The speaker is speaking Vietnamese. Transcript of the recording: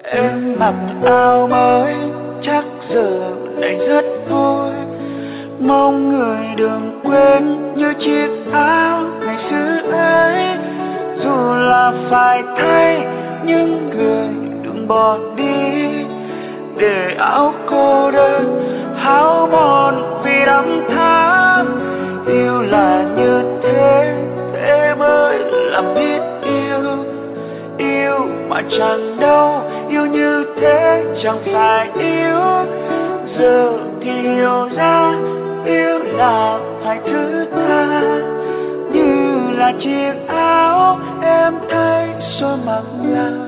Em mặc áo mới chắc giờ lại rất vui. Mong người đừng quên như chiếc áo ngày xưa ấy. Dù là phải thay nhưng người đừng bỏ đi, để áo cô đơn hao mòn vì năm tháng. Yêu là như thế, thế mới là biết yêu. Yêu mà chẳng đâu, yêu như thế chẳng phải yêu. Giờ thì hiểu ra, yêu là phải thứ tha. Như là chiếc áo em thấy rồi mặc lại.